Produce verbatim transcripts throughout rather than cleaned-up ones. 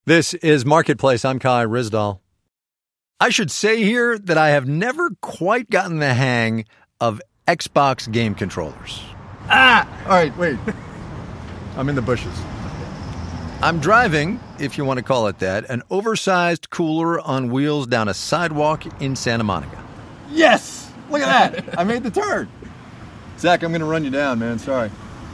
This is Marketplace. I'm Kai Ryssdal. I should say here that I have never quite gotten the hang of Xbox game controllers. Ah! All right, wait. I'm in the bushes. I'm driving, if you want to call it that, an oversized cooler on wheels down a sidewalk in Santa Monica. Yes! Look at that. I made the turn. Zach, I'm going to run you down, man. Sorry.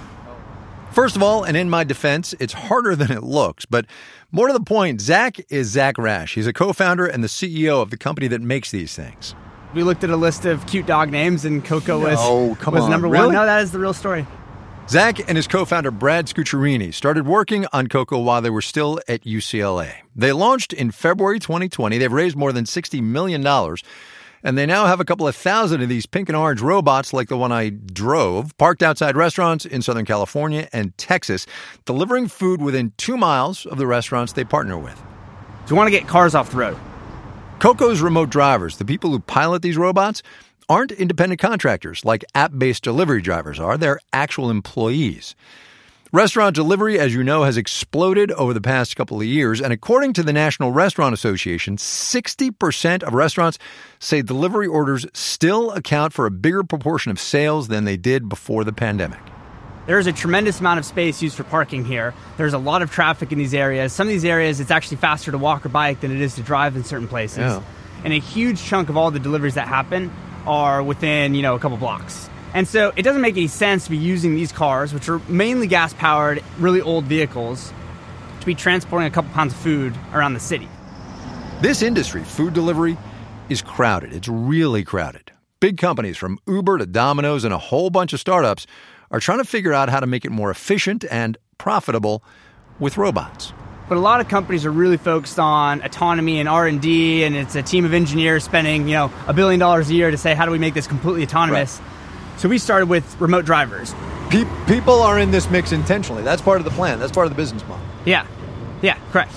First of all, and in my defense, it's harder than it looks. But more to the point, Zach is Zach Rash. He's a co-founder and the C E O of the company that makes these things. We looked at a list of cute dog names, and Coco was, no, come was on. number Really? one. No, that is the real story. Zach and his co-founder Brad Scucciarini started working on Coco while they were still at U C L A. They launched in February twenty twenty. They've raised more than sixty million dollars. And they now have a couple of thousand of these pink and orange robots like the one I drove, parked outside restaurants in Southern California and Texas, delivering food within two miles of the restaurants they partner with. So we want to get cars off the road. Coco's remote drivers, the people who pilot these robots, aren't independent contractors like app-based delivery drivers are. They're actual employees. Restaurant delivery, as you know, has exploded over the past couple of years, and according to the National Restaurant Association, sixty percent of restaurants say delivery orders still account for a bigger proportion of sales than they did before the pandemic. There's a tremendous amount of space used for parking here. There's a lot of traffic in these areas. Some of these areas, it's actually faster to walk or bike than it is to drive in certain places. Yeah. And a huge chunk of all the deliveries that happen are within, you know, a couple blocks. And so it doesn't make any sense to be using these cars, which are mainly gas-powered, really old vehicles, to be transporting a couple pounds of food around the city. This industry, food delivery, is crowded. It's really crowded. Big companies from Uber to Domino's and a whole bunch of startups are trying to figure out how to make it more efficient and profitable with robots. But a lot of companies are really focused on autonomy and R and D, and it's a team of engineers spending, you know, a billion dollars a year to say, how do we make this completely autonomous? Right. So we started with remote drivers. Pe- people are in this mix intentionally. That's part of the plan. That's part of the business model. Yeah. Yeah, correct.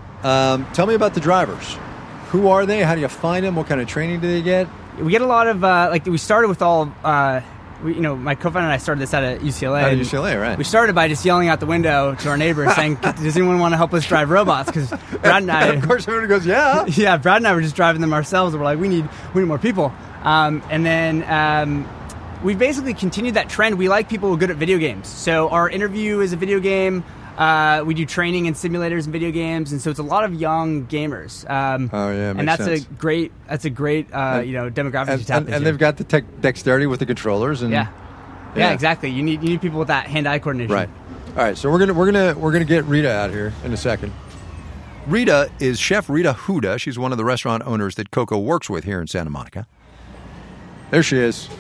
Um, tell me about the drivers. Who are they? How do you find them? What kind of training do they get? We get a lot of, uh, like, we started with all, uh, we, you know, my co-founder and I started this out at U C L A. Out of U C L A, right. We started by just yelling out the window to our neighbors saying, does anyone want to help us drive robots? Because Brad and I... Of course, everyone goes, yeah. Yeah, Brad and I were just driving them ourselves, and we're like, we need, we need more people. Um, and then... Um, we basically continued that trend. We like people who are good at video games. So our interview is a video game. Uh, we do training in simulators and video games, and so it's a lot of young gamers. Um, oh yeah, makes and that's sense. a great that's a great uh, and, you know demographic and, to tap and, into. And they've got the tech dexterity with the controllers. And yeah. yeah, yeah, exactly. You need you need people with that hand-eye coordination. Right. All right. So we're gonna we're gonna we're gonna get Rita out here in a second. Rita is Chef Rita Huda. She's one of the restaurant owners that Coco works with here in Santa Monica. There she is.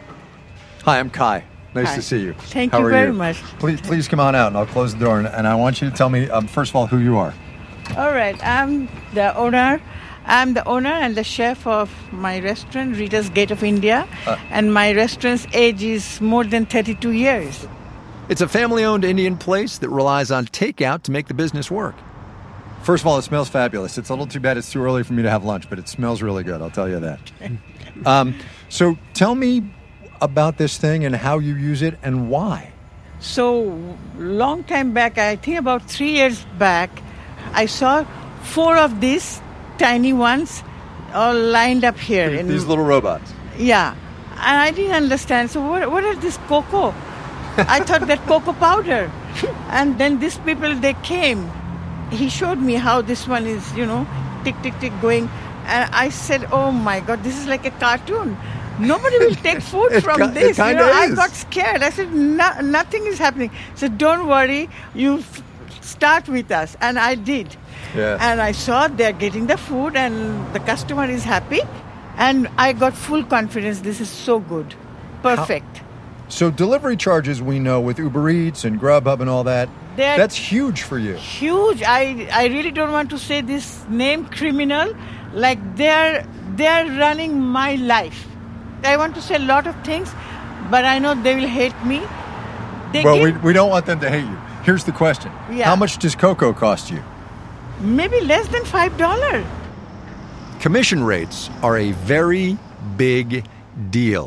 Hi, I'm Kai. Nice Hi. to see you. Thank How you are very you? much. Please, please come on out, and I'll close the door. And, and I want you to tell me, um, first of all, who you are. All right, I'm the owner. I'm the owner and the chef of my restaurant, Rita's Gate of India, Uh, and my restaurant's age is more than thirty-two years. It's a family-owned Indian place that relies on takeout to make the business work. First of all, it smells fabulous. It's a little too bad it's too early for me to have lunch, but it smells really good, I'll tell you that. um, so tell me about this thing and how you use it and why. So, long time back, I think about three years back, I saw four of these tiny ones all lined up here. These, in, these little robots. Yeah. And I didn't understand. So what, what is this cocoa? I thought that cocoa powder. And then these people, they came. He showed me how this one is, you know, tick, tick, tick going. And I said, oh my God, this is like a cartoon. Nobody will take food from it, this. It you know, is. I got scared. I said, no, nothing is happening. So don't worry, you f- start with us. And I did. Yeah. And I saw they're getting the food and the customer is happy. And I got full confidence. This is so good. Perfect. How? So delivery charges, we know, with Uber Eats and Grubhub and all that, They're that's huge for you. Huge. I, I really don't want to say this name criminal. Like they're they're running my life. I want to say a lot of things, but I know they will hate me. They Well, we, give we don't want them to hate you. Here's the question. Yeah. How much does cocoa cost you? maybe less than five dollars. Commission rates are a very big deal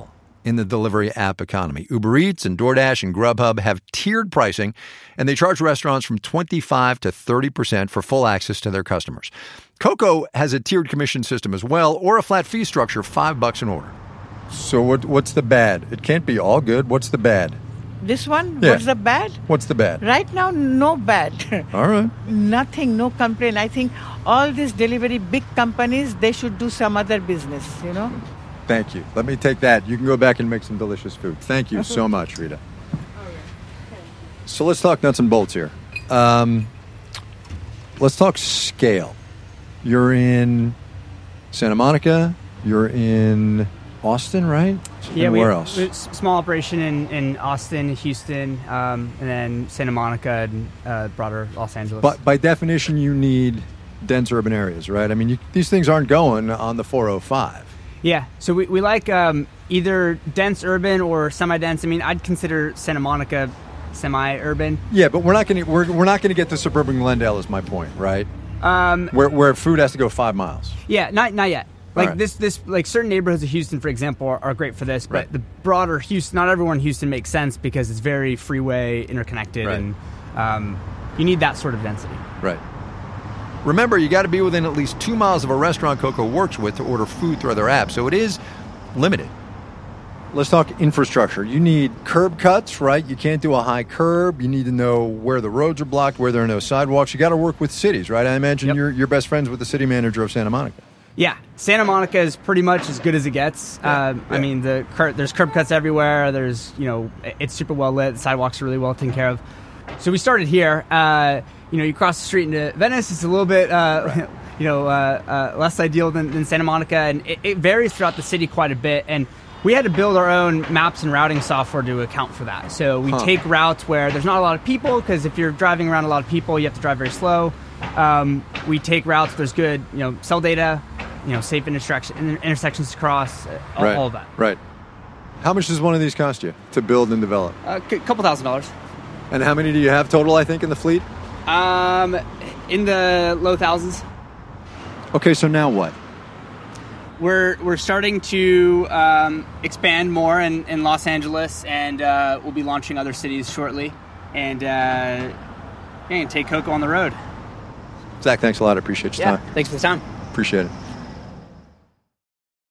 in the delivery app economy. Uber Eats and DoorDash and Grubhub have tiered pricing, and they charge restaurants from twenty-five to thirty percent for full access to their customers. Coco has a tiered commission system as well, or a flat fee structure, five bucks an order. So what? What's the bad? It can't be all good. What's the bad? This one? Yeah. What's the bad? What's the bad? Right now, no bad. All right. Nothing, no complaint. I think all these delivery big companies, they should do some other business, you know? Thank you. Let me take that. You can go back and make some delicious food. Thank you so much, Rita. So let's talk nuts and bolts here. Um, let's talk scale. You're in Santa Monica. You're in Austin, right? Yeah, and we where have else? a s- small operation in, in Austin, Houston, um, and then Santa Monica and uh, broader Los Angeles. But by definition, you need dense urban areas, right? I mean, you, these things aren't going on the four oh five. Yeah, so we, we like um, either dense urban or semi-dense. I mean, I'd consider Santa Monica semi-urban. Yeah, but we're not going to we're, we're not going to get to suburban Glendale is my point, right? Um, Where where food has to go five miles. yeah, not not yet. Like Alright. this, this like certain neighborhoods of Houston, for example, are, are great for this. But Right. the broader Houston, not everyone in Houston makes sense because it's very freeway interconnected, Right. and um, you need that sort of density. Right. Remember, you got to be within at least two miles of a restaurant Coco works with to order food through their app, so it is limited. Let's talk infrastructure. You need curb cuts, right? You can't do a high curb. You need to know where the roads are blocked, where there are no sidewalks. You got to work with cities, right? I imagine Yep. you're you're best friends with the city manager of Santa Monica. Yeah, Santa Monica is pretty much as good as it gets. Yeah, Um, yeah. I mean, the cur- there's curb cuts everywhere. There's, you know, it's super well lit. The sidewalks are really well taken care of. So we started here. Uh, you know, you cross the street into Venice. It's a little bit, uh, Right. you know, uh, uh, less ideal than, than Santa Monica, and it, it varies throughout the city quite a bit. And we had to build our own maps and routing software to account for that. So we Huh. take routes where there's not a lot of people, because if you're driving around a lot of people, you have to drive very slow. Um, we take routes where there's good, you know, cell data, you know, safe intersection, inter- intersections to cross, uh, all, right. all of that. Right. How much does one of these cost you to build and develop? A c- couple thousand dollars. And how many do you have total, I think, in the fleet? Um, in the low thousands. Okay, so now what? We're we're starting to um, expand more in, in Los Angeles, and uh, we'll be launching other cities shortly, and uh, yeah, and take Coco on the road. Zach, thanks a lot. I appreciate your Yeah, time. thanks for the time. Appreciate it.